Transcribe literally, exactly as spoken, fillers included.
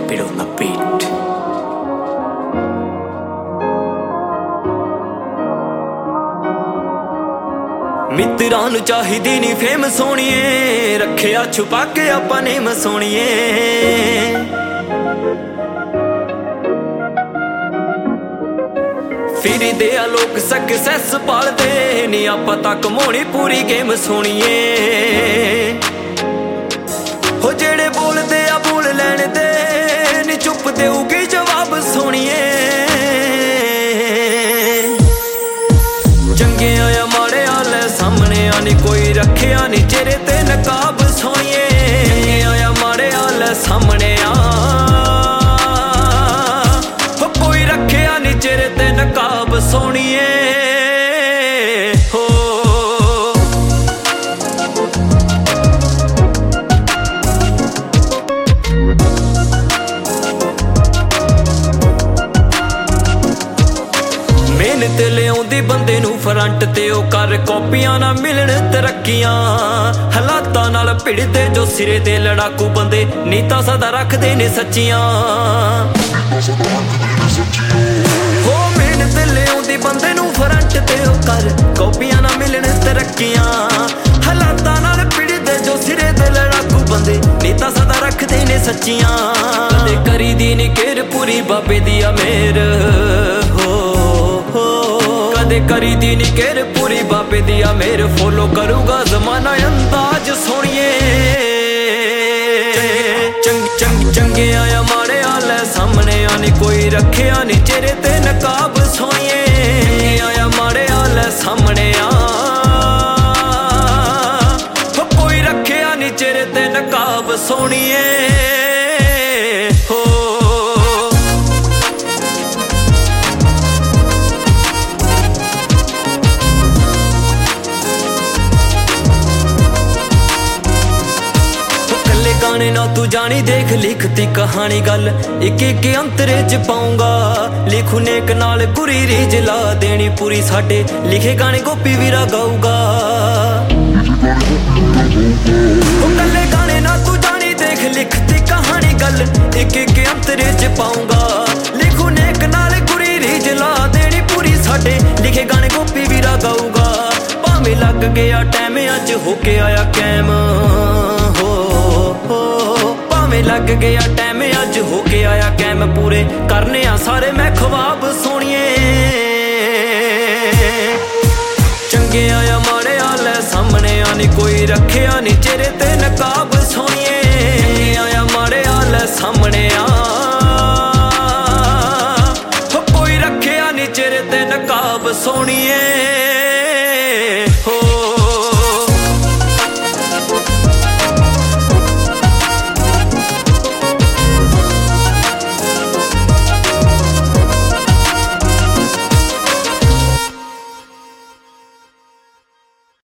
Keep it on the beat. ਮਿੱਤਰਾਂ ਨੂੰ ਚਾਹੀਦੀ ਨੀ ਫੇਮ ਸੋਣੀਏ, ਰੱਖਿਆ ਛੁਪਾ ਕੇ ਆਪਾਂ ਨੇਮ ਸੋਣੀਏ। ਫਿਰਦੇ ਆ ਲੋਕ ਸਕਸੈਸ ਪਾਲਦੇ ਨੀ, ਆਪਾਂ ਤਾਂ ਕਮਾਉਣੀ ਪੂਰੀ ਗੇਮ ਸੋਣੀਏ। ਹੋ ਜਿਹੜੇ ਬੋਲਦੇ ਆ ਬੋਲ ਲੈਣ ਦੇ ਨੀ, ਚੁੱਪ ਦੇਊਗੀ ਜਵਾਬ ਸੋਣੀਏ। ਚੰਗਿਆਂ ਆ ਮਾੜਿਆਂ ਲੈ ਸਾਹਮਣੇ ਆ ਨੀ, ਕੋਈ ਰੱਖਿਆ ਨੀ ਚਿਹਰੇ ਤੇ ਨਕਾਬ ਸੋਣੀਏ। ਚੰਗਿਆਂ ਆ ਮਾੜਿਆਂ ਲੈ ਸਾਹਮਣੇ ਆ, ਹੋ ਕੋਈ ਰੱਖਿਆ ਨੀ ਚਿਹਰੇ ਤੇ ਨਕਾਬ ਸੋਣੀਏ। ਹੋ ਮਿਹਨਤ ਲਿਆਉਂਦੀ ਬੰਦੇ ਨੂੰ ਫਰੰਟ ਤੇ, ਉਹ ਕਰ ਕਾਪੀਆਂ ਨਾ ਮਿਲਣ ਤਰੱਕੀਆਂ। ਹਾਲਾਤਾਂ ਨਾਲ ਭਿੜਦੇ ਜੋ ਸਿਰੇ ਤੇ ਲੜਾਕੂ ਬੰਦੇ, ਨੀਤਾਂ ਸਦਾ ਰੱਖਦੇ ਨੇ ਸੱਚੀਆਂ। ਹੋ ਮਿਹਨਤ ਲਿਆਉਂਦੀ ਬੰਦੇ ਨੂੰ ਫਰੰਟ ਤੇ, ਉਹ ਕਰ ਕਾਪੀਆਂ ਨਾ ਮਿਲਣ ਤਰੱਕੀਆਂ। ਹਾਲਾਤਾਂ ਨਾਲ ਭਿੜਦੇ ਜੋ ਸਿਰੇ ਤੇ ਲੜਾਕੂ ਬੰਦੇ, ਨੀਤਾਂ ਸਦਾ ਰੱਖਦੇ ਨੇ ਸੱਚੀਆਂ। ਕਦੇ ਕਰੀਦੀ ਨੀ ਕੇਰ ਪੂਰੀ ਬਾਬੇ ਦੀ ਆ ਮੇਰ, ਕਦੇ ਕਰੀਦੀ ਨੀ ਕੇਰ ਪੂਰੀ ਬਾਬੇ ਦੀ ਆ ਮੇਰ। ਫੋਲੋ ਕਰੂਗਾ ਜ਼ਮਾਨਾ ਅੰਦਾਜ਼ ਸੋਣੀਏ। ਚੰਗ ਚੰਗ ਚੰਗਿਆਂ ਆ ਮਾੜਿਆਂ ਲੈ ਸਾਹਮਣੇ ਆ ਨੀ, ਕੋਈ ਰੱਖਿਆ ਨੀ ਚਿਹਰੇ ਤੇ ਨਕਾਬ ਸੋਣੀਏ। ਚੰਗਿਆਂ ਆ ਮਾੜਿਆਂ ਲੈ ਸਾਹਮਣੇ ਆ, ਕੋਈ ਰੱਖਿਆ ਨੀ ਚਿਹਰੇ ਤੇ ਨਕਾਬ ਸੋਣੀਏ। ਹੋ ਗਾਣੇ ਨਾ ਤੂੰ ਜਾਣੀ ਦੇਖ ਲਿਖਤੀ ਕਹਾਣੀ, ਗੱਲ ਇੱਕ ਇੱਕ ਅੰਤਰੇ ਚ ਪਾਉਂਗਾ। ਲਿਖੂ ਨੇਕ ਨਾਲ ਗੁਰੀ ਰੀਜ ਲਾ ਦੇਣੀ ਪੂਰੀ, ਸਾਡੇ ਲਿਖੇ ਗਾਣੇ ਗੋਪੀ ਵੀਰਾ ਗਾਊਗਾ। ਉਹ ਕੱਲੇ ਗਾਣੇ ਨਾ ਤੂੰ ਜਾਣੀ ਦੇਖ ਲਿਖਤੀ ਕਹਾਣੀ, ਗੱਲ ਇੱਕ ਇੱਕ ਅੰਤਰੇ ਚ ਪਾਉਂਗਾ। ਲਿਖੂ ਨੇਕ ਨਾਲ ਗੁਰੀ ਰੀਜ ਲਾ ਦੇਣੀ ਪੂਰੀ, ਸਾਡੇ ਲਿਖੇ ਗਾਣੇ ਗੋਪੀ ਵੀਰਾ ਗਾਊਗਾ। ਭਾਵੇਂ ਲੱਗ ਗਿਆ ਟਾਈਮ ਅੱਜ ਹੋ ਕੇ ਆਇਆ ਕੈਮ, ਭਾਵੇਂ ਲੱਗ ਗਿਆ ਟਾਈਮ ਅੱਜ ਹੋ ਕੇ ਆਇਆ ਕੈਮ। ਪੂਰੇ ਕਰਨੇ ਆ ਸਾਰੇ ਮੈਂ ਖਵਾਬ ਸੋਣੀਏ। ਚੰਗਿਆਂ ਆ ਮਾੜਿਆਂ ਲੈ ਸਾਹਮਣੇ ਆ ਨੀ, ਕੋਈ ਰੱਖਿਆ ਨੀ ਚਿਹਰੇ ਤੇ ਨਕਾਬ ਸੋਣੀਏ। ਚੰਗਿਆਂ ਆ ਮਾੜਿਆਂ ਲੈ ਸਾਹਮਣੇ ਆ, ਕੋਈ ਰੱਖਿਆ ਨੀ ਚਿਹਰੇ ਤੇ ਨਕਾਬ ਸੋਣੀਏ।